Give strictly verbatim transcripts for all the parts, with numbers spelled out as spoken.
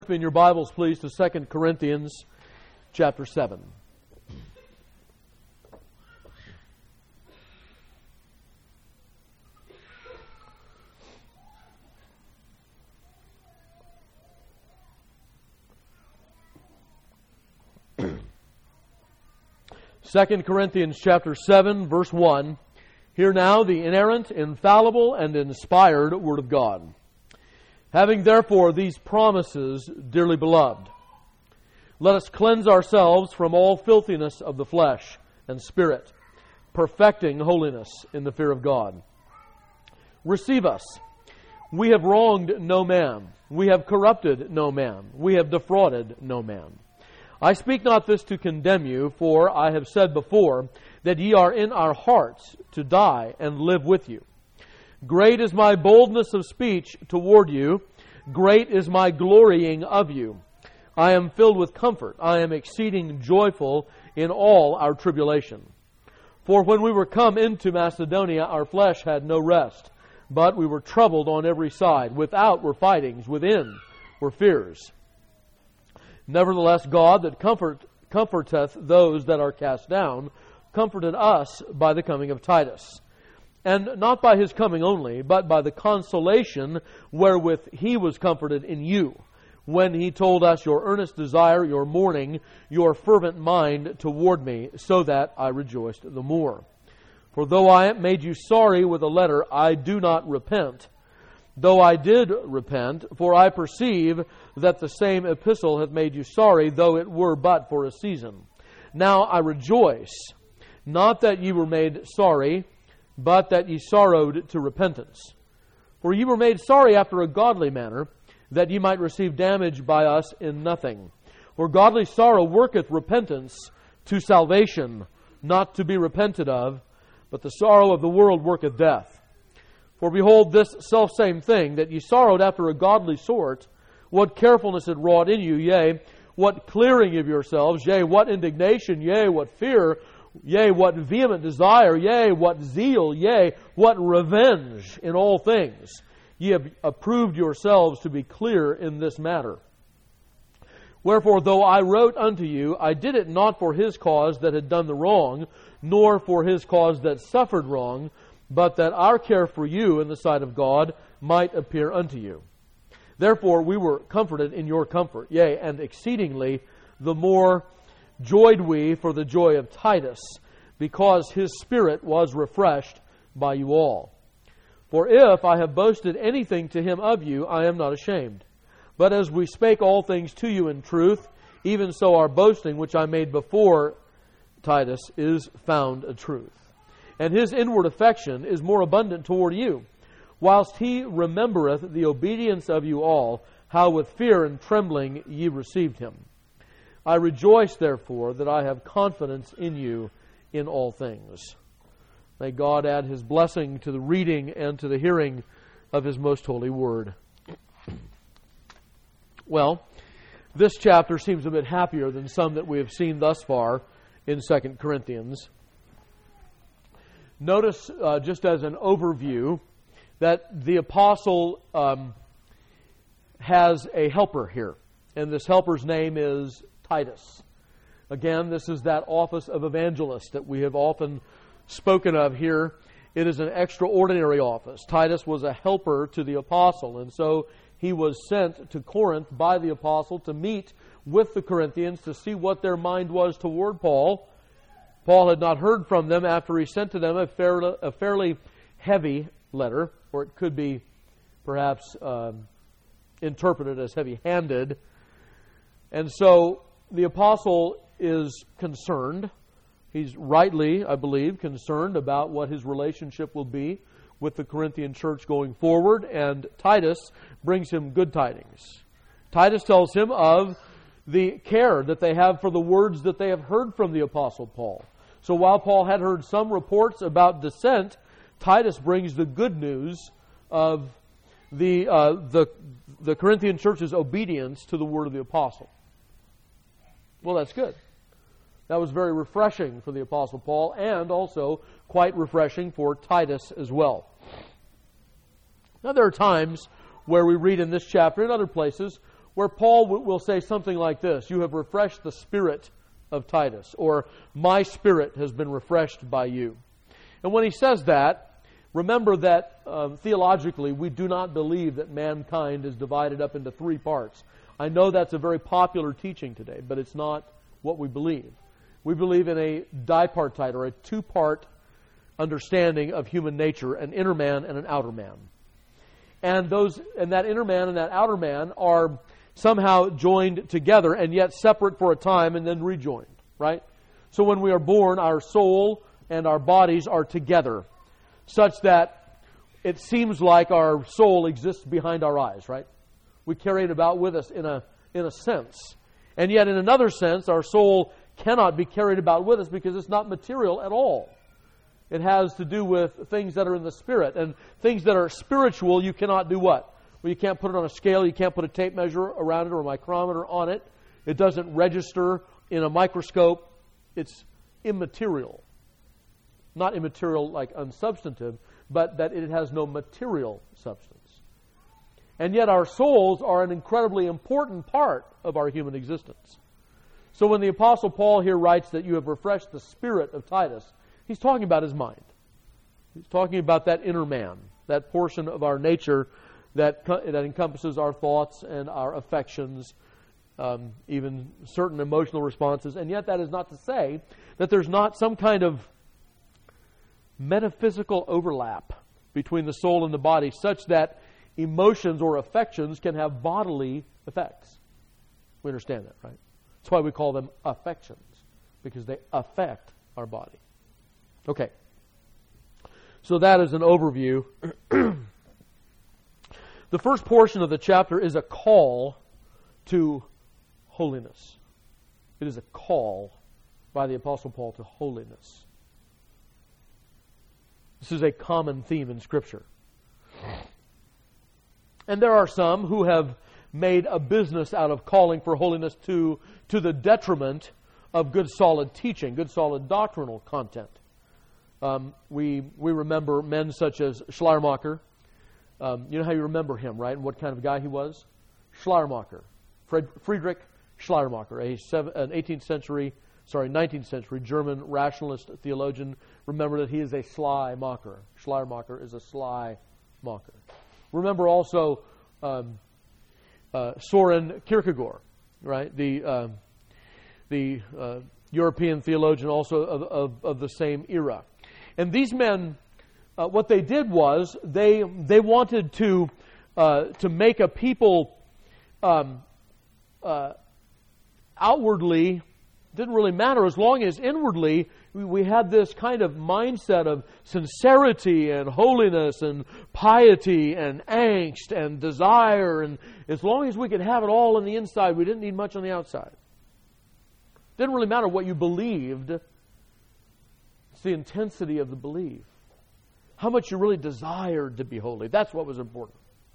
In your Bibles, please, to Second Corinthians chapter seven. Second Corinthians chapter seven, verse one. Hear now the inerrant, infallible, and inspired Word of God. Having therefore these promises, dearly beloved, let us cleanse ourselves from all filthiness of the flesh and spirit, perfecting holiness in the fear of God. Receive us. We have wronged no man. We have corrupted no man. We have defrauded no man. I speak not this to condemn you, for I have said before that ye are in our hearts to die and live with you. Great is my boldness of speech toward you. Great is my glorying of you. I am filled with comfort. I am exceeding joyful in all our tribulation. For when we were come into Macedonia, our flesh had no rest, but we were troubled on every side. Without were fightings, within were fears. Nevertheless, God that comfort, comforteth those that are cast down, comforted us by the coming of Titus. And not by his coming only, but by the consolation wherewith he was comforted in you, when he told us your earnest desire, your mourning, your fervent mind toward me, so that I rejoiced the more. For though I made you sorry with a letter, I do not repent. Though I did repent, for I perceive that the same epistle hath made you sorry, though it were but for a season. Now I rejoice, not that ye were made sorry, but that ye sorrowed to repentance. For ye were made sorry after a godly manner, that ye might receive damage by us in nothing. For godly sorrow worketh repentance to salvation, not to be repented of, but the sorrow of the world worketh death. For behold, this selfsame thing, that ye sorrowed after a godly sort, what carefulness it wrought in you, yea, what clearing of yourselves, yea, what indignation, yea, what fear, yea, what vehement desire, yea, what zeal, yea, what revenge in all things. Ye have approved yourselves to be clear in this matter. Wherefore, though I wrote unto you, I did it not for his cause that had done the wrong, nor for his cause that suffered wrong, but that our care for you in the sight of God might appear unto you. Therefore we were comforted in your comfort, yea, and exceedingly the more joyed we for the joy of Titus, because his spirit was refreshed by you all. For if I have boasted anything to him of you, I am not ashamed. But as we spake all things to you in truth, even so our boasting, which I made before Titus, is found a truth. And his inward affection is more abundant toward you, whilst he remembereth the obedience of you all, how with fear and trembling ye received him. I rejoice, therefore, that I have confidence in you in all things. May God add His blessing to the reading and to the hearing of His most holy word. Well, this chapter seems a bit happier than some that we have seen thus far in Second Corinthians. Notice, uh, just as an overview, that the apostle um, has a helper here. And this helper's name is Titus. Again, this is that office of evangelist that we have often spoken of here. It is an extraordinary office. Titus was a helper to the apostle, and so he was sent to Corinth by the apostle to meet with the Corinthians to see what their mind was toward Paul. Paul had not heard from them after he sent to them a fairly, a fairly heavy letter, or it could be perhaps um, interpreted as heavy-handed. And so the apostle is concerned. He's rightly, I believe, concerned about what his relationship will be with the Corinthian church going forward, and Titus brings him good tidings. Titus tells him of the care that they have for the words that they have heard from the apostle Paul. So while Paul had heard some reports about dissent, Titus brings the good news of the uh, the the Corinthian church's obedience to the word of the apostle. Well, that's good. That was very refreshing for the apostle Paul, and also quite refreshing for Titus as well. Now, there are times where we read in this chapter and other places where Paul w- will say something like this: you have refreshed the spirit of Titus, or my spirit has been refreshed by you. And when he says that, remember that um, theologically we do not believe that mankind is divided up into three parts. I know that's a very popular teaching today, but it's not what we believe. We believe in a dipartite, or a two-part understanding of human nature, an inner man and an outer man. And those, and that inner man and that outer man are somehow joined together and yet separate for a time and then rejoined, right? So when we are born, our soul and our bodies are together, such that it seems like our soul exists behind our eyes, right? We carry it about with us in a in a sense. And yet in another sense, our soul cannot be carried about with us because it's not material at all. It has to do with things that are in the spirit. And things that are spiritual, you cannot do what? Well, you can't put it on a scale, you can't put a tape measure around it or a micrometer on it. It doesn't register in a microscope. It's immaterial. Not immaterial like unsubstantive, but that it has no material substance. And yet our souls are an incredibly important part of our human existence. So when the Apostle Paul here writes that you have refreshed the spirit of Titus, he's talking about his mind. He's talking about that inner man, that portion of our nature that, that encompasses our thoughts and our affections, um, even certain emotional responses. And yet that is not to say that there's not some kind of metaphysical overlap between the soul and the body, such that emotions or affections can have bodily effects. We understand that, right? That's why we call them affections, because they affect our body. Okay. So that is an overview. The first portion of the chapter is a call to holiness. It is a call by the Apostle Paul to holiness. This is a common theme in Scripture. And there are some who have made a business out of calling for holiness to, to the detriment of good solid teaching, good solid doctrinal content. Um, we we remember men such as Schleiermacher. Um, you know how you remember him, right? And what kind of guy he was? Schleiermacher. Fred, Friedrich Schleiermacher, a seven, an eighteenth century, sorry, nineteenth century German rationalist theologian. Remember that he is a sly mocker. Schleiermacher is a sly mocker. Remember also um, uh, Soren Kierkegaard, right? The uh, the uh, European theologian also of, of, of the same era. And these men, uh, what they did was they they wanted to uh, to make a people um, uh, outwardly, didn't really matter as long as inwardly we, we had this kind of mindset of sincerity and holiness and piety and angst and desire, and as long as we could have it all on the inside, we didn't need much on the outside. Didn't really matter what you believed. It's the intensity of the belief. How much you really desired to be holy. That's what was important.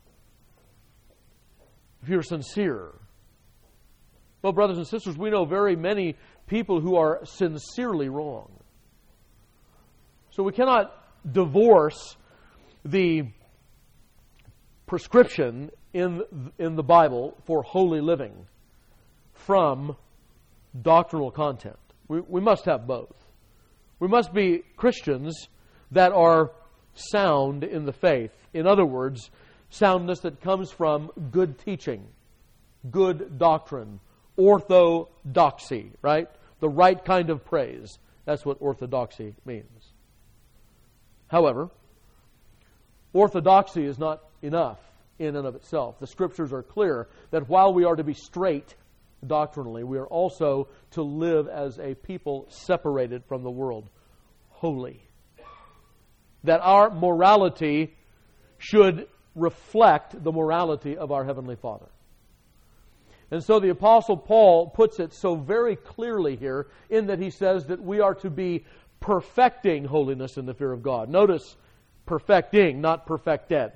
If you're sincere. Well, brothers and sisters, we know very many people who are sincerely wrong. So we cannot divorce the prescription in, in the Bible for holy living from doctrinal content. We, we must have both. We must be Christians that are sound in the faith. In other words, soundness that comes from good teaching, good doctrine, orthodoxy, right? The right kind of praise. That's what orthodoxy means. However, orthodoxy is not enough in and of itself. The Scriptures are clear that while we are to be straight doctrinally, we are also to live as a people separated from the world, holy. That our morality should reflect the morality of our Heavenly Father. And so the Apostle Paul puts it so very clearly here in that he says that we are to be perfecting holiness in the fear of God. Notice perfecting, not perfected.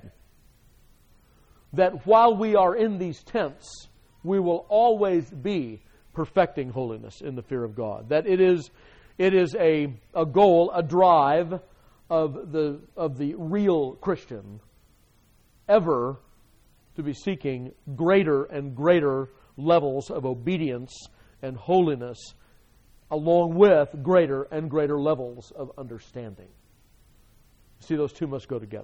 That while we are in these tents, we will always be perfecting holiness in the fear of God. That it is it is a, a goal, a drive of the of the real Christian ever to be seeking greater and greater levels of obedience and holiness, along with greater and greater levels of understanding. See, those two must go together.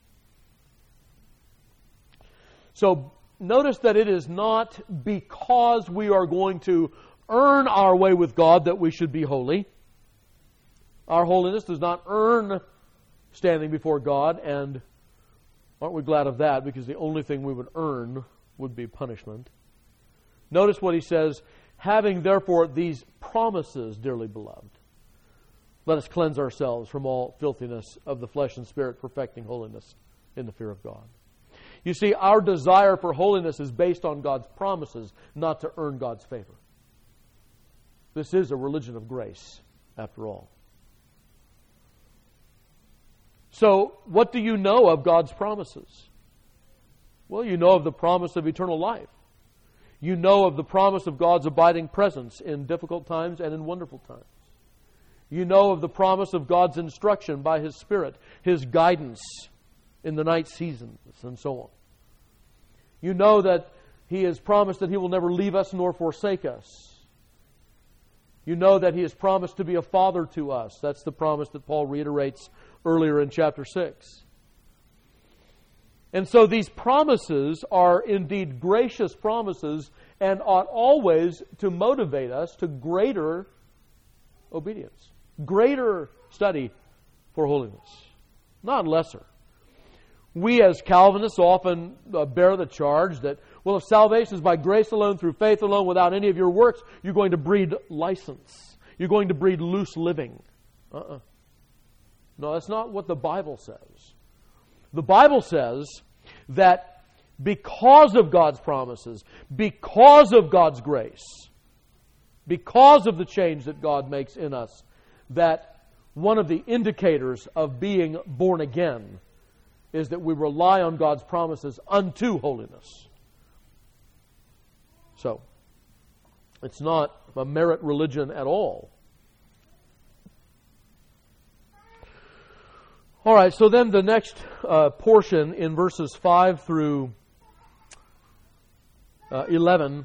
So notice that it is not because we are going to earn our way with God that we should be holy. Our holiness does not earn standing before God, and aren't we glad of that? Because the only thing we would earn would be punishment. Notice what he says, having therefore these promises, dearly beloved, let us cleanse ourselves from all filthiness of the flesh and spirit, perfecting holiness in the fear of God. You see, our desire for holiness is based on God's promises, not to earn God's favor. This is a religion of grace, after all. So, what do you know of God's promises? Well, you know of the promise of eternal life. You know of the promise of God's abiding presence in difficult times and in wonderful times. You know of the promise of God's instruction by His Spirit, His guidance in the night seasons, and so on. You know that He has promised that He will never leave us nor forsake us. You know that He has promised to be a father to us. That's the promise that Paul reiterates earlier in chapter six. And so these promises are indeed gracious promises and ought always to motivate us to greater obedience, greater study for holiness, not lesser. We as Calvinists often uh, bear the charge that, well, if salvation is by grace alone, through faith alone, without any of your works, you're going to breed license. You're going to breed loose living. Uh-uh. No, that's not what the Bible says. The Bible says that because of God's promises, because of God's grace, because of the change that God makes in us, that one of the indicators of being born again is that we rely on God's promises unto holiness. So, it's not a merit religion at all. All right, so then the next uh, portion in verses five through uh, eleven,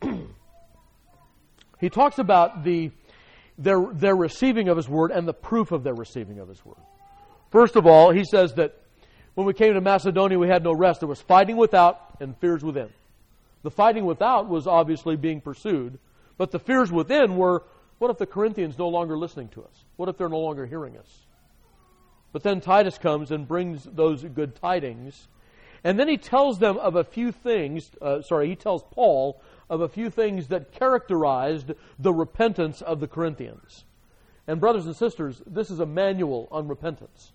he talks about the their, their receiving of His Word and the proof of their receiving of His Word. First of all, he says that when we came to Macedonia, we had no rest. There was fighting without and fears within. The fighting without was obviously being pursued, but the fears within were, what if the Corinthians no longer listening to us? What if they're no longer hearing us? But then Titus comes and brings those good tidings. And then he tells them of a few things, uh, sorry, he tells Paul of a few things that characterized the repentance of the Corinthians. And brothers and sisters, this is a manual on repentance.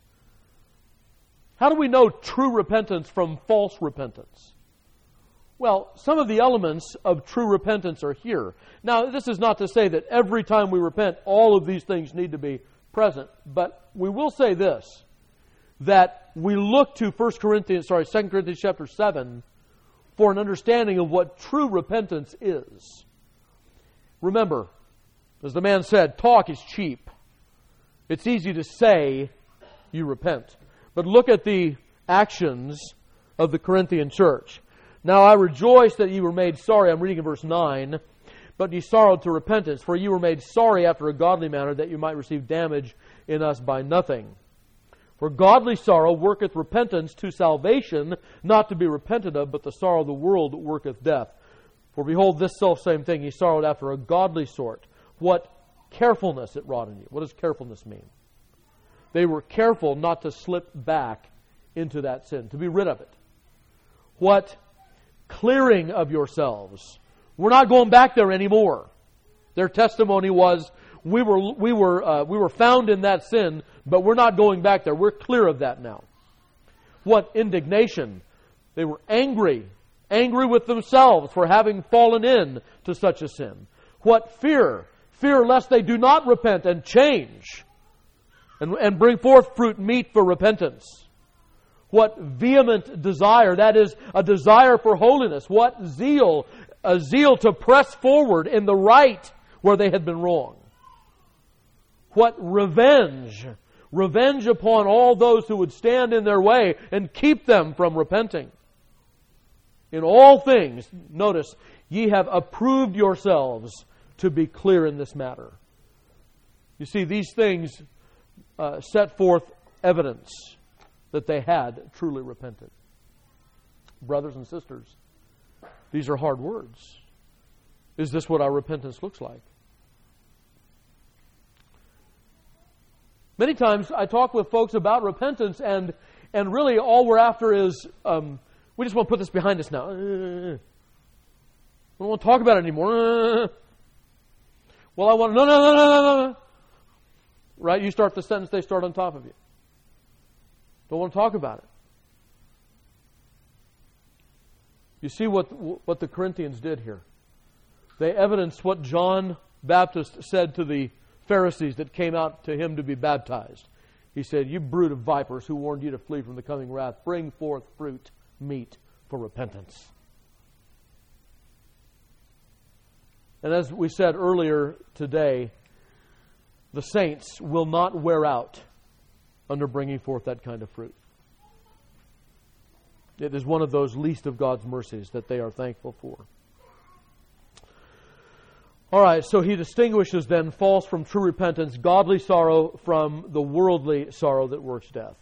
How do we know true repentance from false repentance? Well, some of the elements of true repentance are here. Now, this is not to say that every time we repent, all of these things need to be present. But we will say this, that we look to First Corinthians, sorry, Second Corinthians chapter seven for an understanding of what true repentance is. Remember, as the man said, talk is cheap. It's easy to say you repent. But look at the actions of the Corinthian church. Now I rejoice that ye were made sorry. I'm reading in verse nine. But ye sorrowed to repentance, for ye were made sorry after a godly manner, that you might receive damage in us by nothing. For godly sorrow worketh repentance to salvation, not to be repented of, but the sorrow of the world worketh death. For behold, this selfsame thing ye sorrowed after a godly sort. What carefulness it wrought in you. What does carefulness mean? They were careful not to slip back into that sin, to be rid of it. What clearing of yourselves. We're not going back there anymore. Their testimony was, we were we were uh, we were found in that sin, but we're not going back there. We're clear of that now. What indignation. They were angry, angry with themselves for having fallen in to such a sin. What fear, fear lest they do not repent and change. And, and bring forth fruit meet for repentance. What vehement desire, that is, a desire for holiness. What zeal, a zeal to press forward in the right where they had been wrong. What revenge, revenge upon all those who would stand in their way and keep them from repenting. in all things, notice, ye have approved yourselves to be clear in this matter. You see, these things uh, set forth evidence that they had truly repented. Brothers and sisters, these are hard words. Is this what our repentance looks like? Many times I talk with folks about repentance, and and really all we're after is, um, we just want to put this behind us now. We don't want to talk about it anymore. Well, I want, no, no, no, no, no, no. Right? You start the sentence, they start on top of you. Don't want to talk about it. You see what what the Corinthians did here. They evidenced what John Baptist said to the Pharisees that came out to him to be baptized. He said, "You brood of vipers, who warned you to flee from the coming wrath, bring forth fruit meet for repentance." And as we said earlier today, the saints will not wear out under bringing forth that kind of fruit. It is one of those least of God's mercies that they are thankful for. All right, so he distinguishes then false from true repentance, godly sorrow from the worldly sorrow that works death.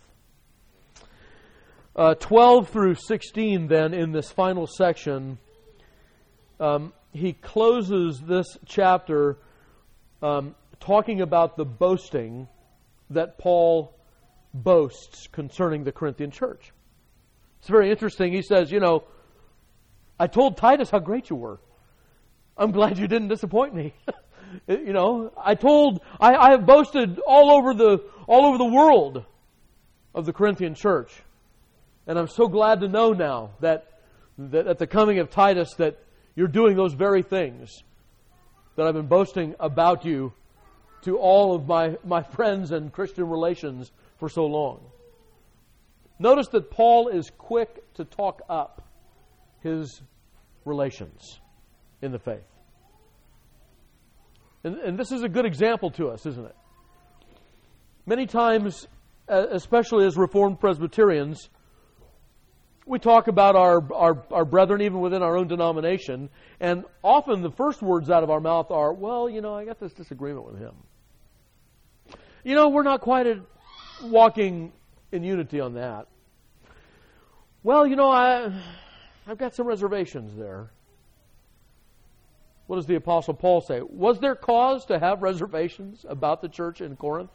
Uh, twelve through sixteen then in this final section, um, he closes this chapter um, talking about the boasting that Paul boasts concerning the Corinthian church. It's very interesting. He says, you know, I told Titus how great you were. I'm glad you didn't disappoint me. you know, I told, I, I have boasted all over the all over the world of the Corinthian church. And I'm so glad to know now that, that at the coming of Titus that you're doing those very things that I've been boasting about you to all of my, my friends and Christian relations for so long. Notice that Paul is quick to talk up his relations in the faith. And, and this is a good example to us, isn't it? Many times, especially as Reformed Presbyterians, we talk about our, our, our brethren even within our own denomination, and often the first words out of our mouth are, well, you know, I got this disagreement with him. You know, we're not quite at walking in unity on that. Well, you know, I, I've got some reservations there. What does the Apostle Paul say? Was there cause to have reservations about the church in Corinth?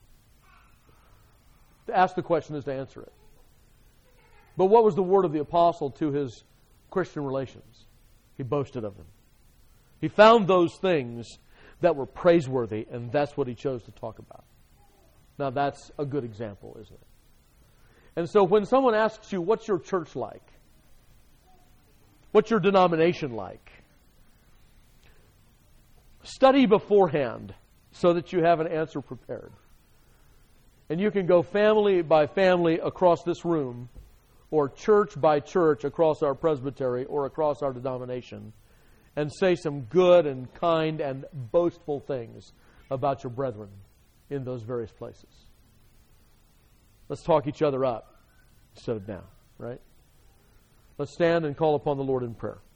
To ask the question is to answer it. But what was the word of the Apostle to his Christian relations? He boasted of them. He found those things that were praiseworthy, and that's what he chose to talk about. Now that's a good example, isn't it? And so when someone asks you, what's your church like? What's your denomination like? Study beforehand so that you have an answer prepared. And you can go family by family across this room, or church by church across our presbytery or across our denomination, and say some good and kind and boastful things about your brethren in those various places. Let's talk each other up instead of down, right? Let's stand and call upon the Lord in prayer.